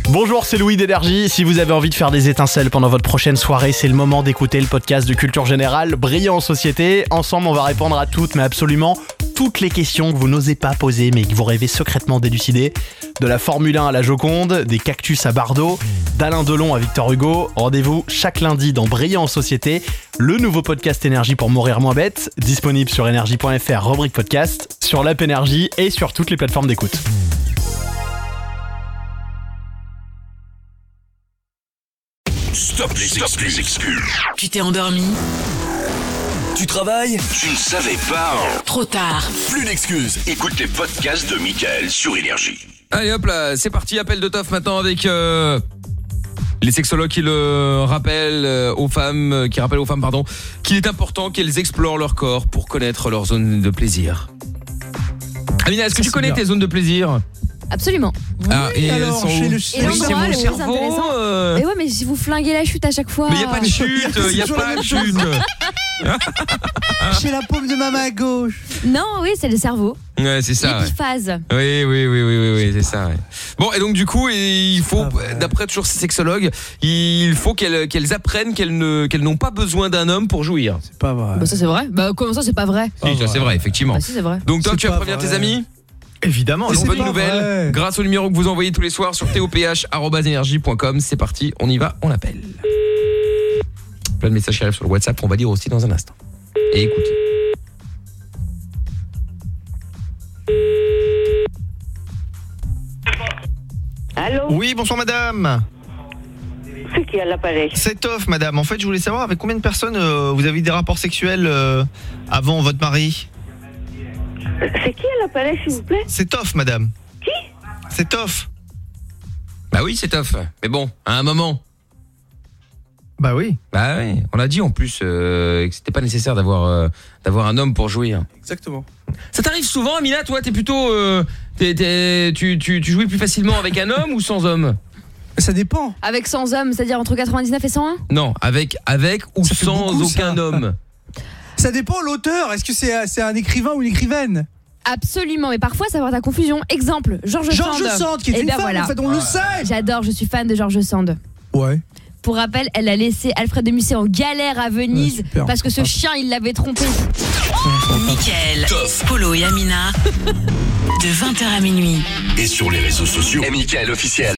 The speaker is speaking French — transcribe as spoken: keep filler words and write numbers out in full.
Bonjour, c'est Louis d'Énergie. Si vous avez envie de faire des étincelles pendant votre prochaine soirée, c'est le moment d'écouter le podcast de Culture Générale, Brillant en Société. Ensemble, on va répondre à toutes, mais absolument toutes les questions que vous n'osez pas poser, mais que vous rêvez secrètement d'élucider. De la Formule un à la Joconde, des cactus à Bardot, d'Alain Delon à Victor Hugo. Rendez-vous chaque lundi dans Brillant en Société, le nouveau podcast Énergie pour mourir moins bête, disponible sur énergie point f r, rubrique podcast, sur l'app Énergie et sur toutes les plateformes d'écoute. Stop les Stop excuses. Les excuses. Tu t'es endormi? Tu travailles? Tu ne savais pas? Trop tard. Plus d'excuses. Écoute les podcasts de Mickaël sur Énergie. Allez hop là, c'est parti, appel de Toff maintenant avec euh, les sexologues qui le rappellent euh, aux femmes, euh, qui rappellent aux femmes pardon, qu'il est important qu'elles explorent leur corps pour connaître leur zone de plaisir. Amina, est-ce que tu connais tes zones de plaisir? Absolument. Ah, et elles alors, sont chez où? le Et l'endroit le plus cerveau, intéressant. euh... Mais ouais, mais si vous flinguez la chute à chaque fois. Mais il n'y a pas de chute, il n'y a pas de chute. Chez la paume de ma main gauche. Non, oui, c'est le cerveau. Ouais, c'est ça. Ouais. L'épiphase. Oui, oui, oui, oui, oui, oui, c'est ça. Ouais. Bon, et donc du coup, il faut, d'après toujours ces sexologues, il faut qu'elles, qu'elles apprennent qu'elles ne, qu'elles n'ont pas besoin d'un homme pour jouir. C'est pas vrai. Bah ça c'est vrai. Bah comment ça c'est pas vrai? Si, ça, c'est vrai, effectivement. Bah si c'est vrai. Donc toi, C'est tu vas pas prévenir vrai. tes amis. Évidemment, Et c'est bonne pas nouvelle, vrai. grâce au numéro que vous envoyez tous les soirs sur t o p h arobase énergie point com. C'est parti, on y va, on appelle. Plein de messages qui arrivent sur le WhatsApp, on va lire aussi dans un instant. Et écoutez. Allô? Oui, bonsoir madame. C'est qui à l'appareil? C'est Toff madame. En fait, je voulais savoir avec combien de personnes euh, vous avez eu des rapports sexuels euh, avant votre mari. C'est qui à l'appareil, s'il vous plaît? C'est Toff madame. Qui? C'est Toff. Bah oui, c'est tough. Mais bon, à un moment. Bah oui. Bah oui, on a dit en plus euh, que c'était pas nécessaire d'avoir euh, d'avoir un homme pour jouir. Exactement. Ça t'arrive souvent, Amina, toi, t'es plutôt euh, t'es, t'es, tu, tu, tu jouis plus facilement avec un homme ou sans homme? Ça dépend. Avec cent hommes, c'est-à-dire entre quatre-vingt-dix-neuf et cent un? Non, avec avec ou Ça fait sans beaucoup, aucun ça. homme. Ça dépend l'auteur. Est-ce que c'est c'est un écrivain ou une écrivaine? Absolument, mais parfois ça porte à confusion. Exemple, George Sand. George Sand, qui est Eh une ben femme, voilà. en fait, on le sait. J'adore, je suis fan de George Sand. Ouais. Pour rappel, elle a laissé Alfred de Musset en galère à Venise Ouais, super. parce que ce chien, il l'avait trompé. Mickaël, Polo et Amina, de vingt heures à minuit. Et sur les réseaux sociaux, Mickaël officiel.